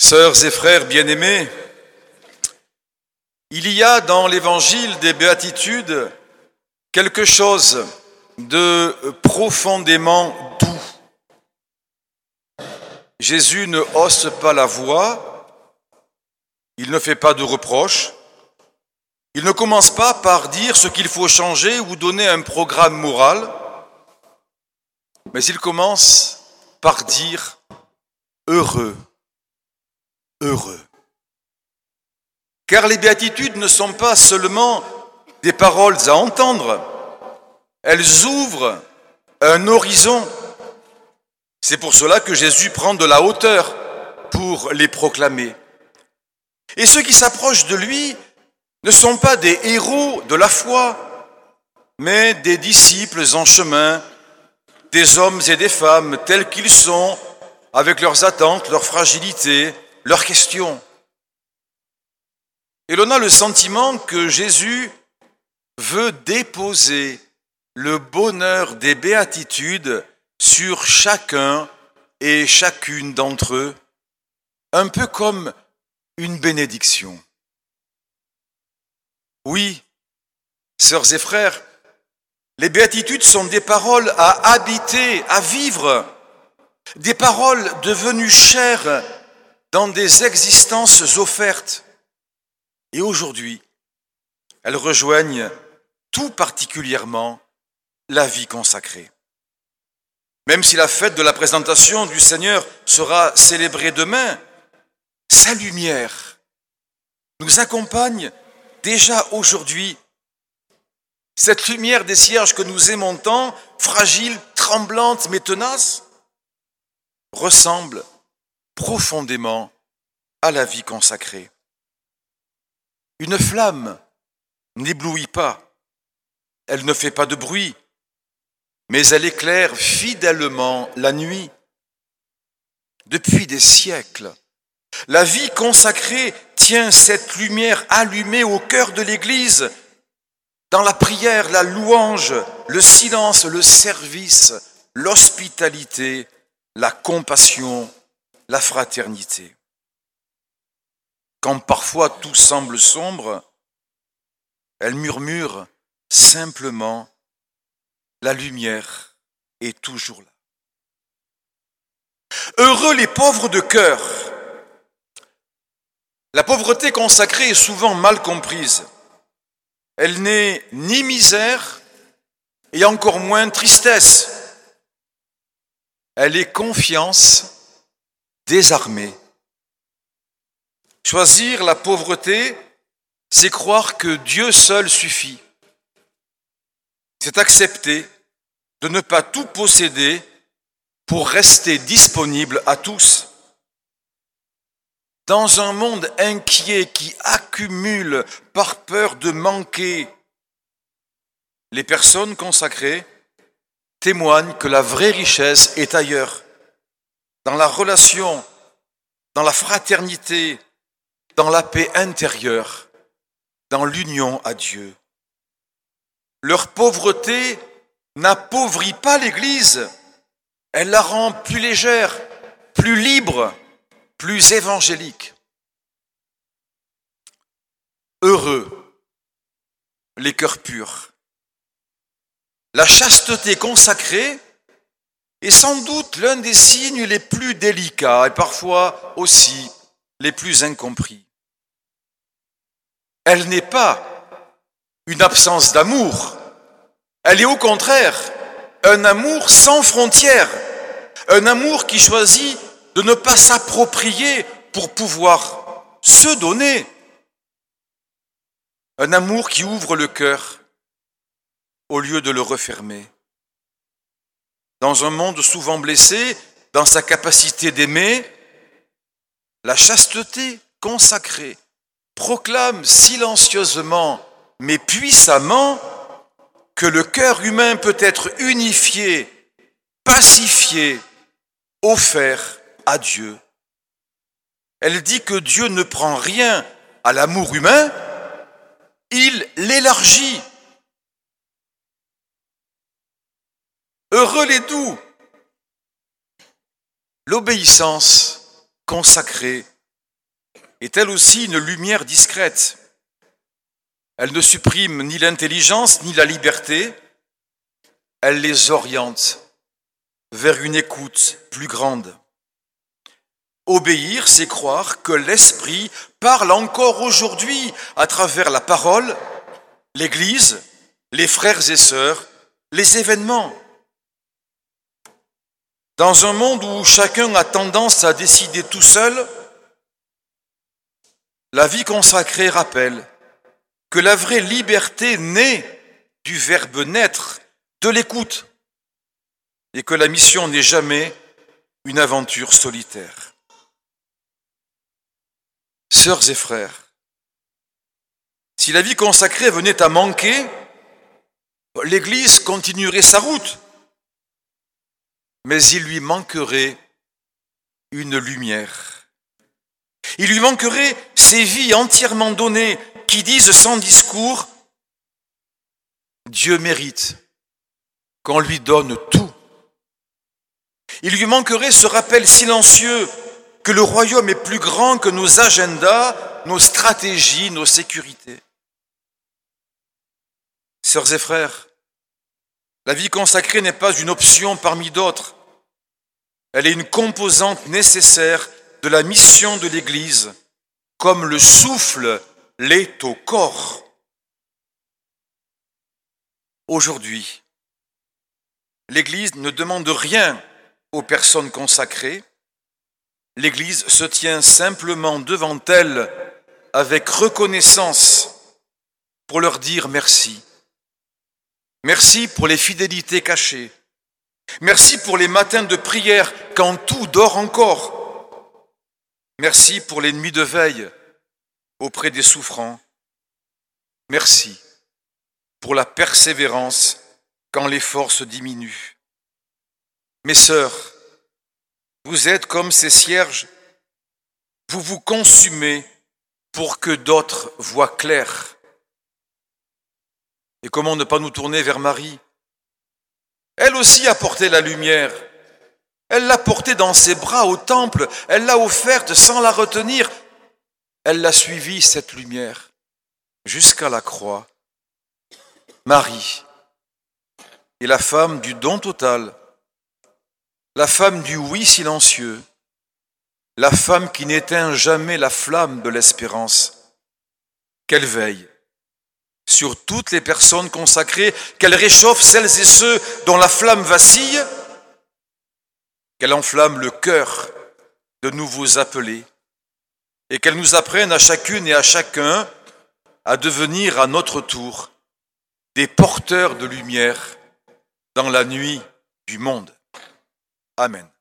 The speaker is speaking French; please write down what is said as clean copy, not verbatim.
Sœurs et frères bien-aimés, il y a dans l'évangile des béatitudes quelque chose de profondément doux. Jésus ne hausse pas la voix, il ne fait pas de reproches, il ne commence pas par dire ce qu'il faut changer ou donner un programme moral, mais il commence par dire « heureux ». Heureux. Car les béatitudes ne sont pas seulement des paroles à entendre, elles ouvrent un horizon. C'est pour cela que Jésus prend de la hauteur pour les proclamer. Et ceux qui s'approchent de lui ne sont pas des héros de la foi, mais des disciples en chemin, des hommes et des femmes tels qu'ils sont, avec leurs attentes, leurs fragilités, leurs questions. Et l'on a le sentiment que Jésus veut déposer le bonheur des béatitudes sur chacun et chacune d'entre eux, un peu comme une bénédiction. Oui, sœurs et frères, les béatitudes sont des paroles à habiter, à vivre, des paroles devenues chères dans des existences offertes. Et aujourd'hui, elles rejoignent tout particulièrement la vie consacrée. Même si la fête de la présentation du Seigneur sera célébrée demain, sa lumière nous accompagne déjà aujourd'hui. Cette lumière des cierges que nous aimons tant, fragile, tremblante mais tenace, ressemble profondément à la vie consacrée. Une flamme n'éblouit pas, elle ne fait pas de bruit, mais elle éclaire fidèlement la nuit. Depuis des siècles, la vie consacrée tient cette lumière allumée au cœur de l'Église, dans la prière, la louange, le silence, le service, l'hospitalité, la compassion, la fraternité. Quand parfois tout semble sombre, elle murmure simplement « La lumière est toujours là ». Heureux les pauvres de cœur. La pauvreté consacrée est souvent mal comprise. Elle n'est ni misère et encore moins tristesse. Elle est confiance désarmée. Choisir la pauvreté, c'est croire que Dieu seul suffit. C'est accepter de ne pas tout posséder pour rester disponible à tous. Dans un monde inquiet qui accumule par peur de manquer, les personnes consacrées témoignent que la vraie richesse est ailleurs, dans la relation, dans la fraternité, dans la paix intérieure, dans l'union à Dieu. Leur pauvreté n'appauvrit pas l'Église, elle la rend plus légère, plus libre, plus évangélique. Heureux les cœurs purs. La chasteté consacrée est sans doute l'un des signes les plus délicats et parfois aussi les plus incompris. Elle n'est pas une absence d'amour, elle est au contraire un amour sans frontières, un amour qui choisit de ne pas s'approprier pour pouvoir se donner, un amour qui ouvre le cœur au lieu de le refermer. Dans un monde souvent blessé, dans sa capacité d'aimer, la chasteté consacrée proclame silencieusement mais puissamment que le cœur humain peut être unifié, pacifié, offert à Dieu. Elle dit que Dieu ne prend rien à l'amour humain, il l'élargit. Heureux les doux. L'obéissance consacrée est elle aussi une lumière discrète. Elle ne supprime ni l'intelligence ni la liberté, elle les oriente vers une écoute plus grande. Obéir, c'est croire que l'Esprit parle encore aujourd'hui à travers la parole, l'Église, les frères et sœurs, les événements. Dans un monde où chacun a tendance à décider tout seul, la vie consacrée rappelle que la vraie liberté naît du verbe naître, de l'écoute, et que la mission n'est jamais une aventure solitaire. Sœurs et frères, si la vie consacrée venait à manquer, l'Église continuerait sa route, mais il lui manquerait une lumière. Il lui manquerait ces vies entièrement données qui disent sans discours « Dieu mérite qu'on lui donne tout ». Il lui manquerait ce rappel silencieux que le royaume est plus grand que nos agendas, nos stratégies, nos sécurités. Sœurs et frères, la vie consacrée n'est pas une option parmi d'autres. Elle est une composante nécessaire de la mission de l'Église, comme le souffle l'est au corps. Aujourd'hui, l'Église ne demande rien aux personnes consacrées. L'Église se tient simplement devant elles avec reconnaissance pour leur dire merci. Merci pour les fidélités cachées. Merci pour les matins de prière quand tout dort encore. Merci pour les nuits de veille auprès des souffrants. Merci pour la persévérance quand les forces diminuent. Mes sœurs, vous êtes comme ces cierges, vous vous consumez pour que d'autres voient clair. Et comment ne pas nous tourner vers Marie? Elle aussi a porté la lumière. Elle l'a portée dans ses bras au temple. Elle l'a offerte sans la retenir. Elle l'a suivie, cette lumière, jusqu'à la croix. Marie est la femme du don total, la femme du oui silencieux, la femme qui n'éteint jamais la flamme de l'espérance. Qu'elle veille sur toutes les personnes consacrées, qu'elle réchauffe celles et ceux dont la flamme vacille, qu'elle enflamme le cœur de nouveaux appelés, et qu'elle nous apprenne à chacune et à chacun à devenir à notre tour des porteurs de lumière dans la nuit du monde. Amen.